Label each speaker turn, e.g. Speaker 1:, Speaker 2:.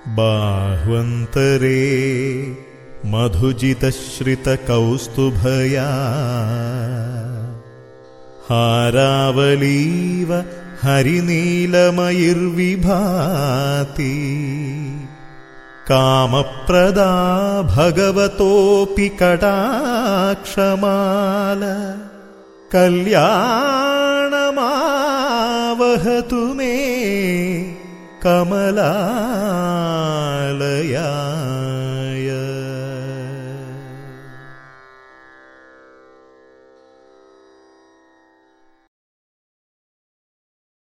Speaker 1: ബാഹ്വന്തരേ മധുജിതശ്രിതകൗസ്തുഭയാ ഹാരാവലീവ ഹരിനീലമയിർവിഭാതി കാമപ്രദാ ഭഗവതോപി കടാക്ഷമാല കല്യാണമാവഹതു may കമലാലയേ.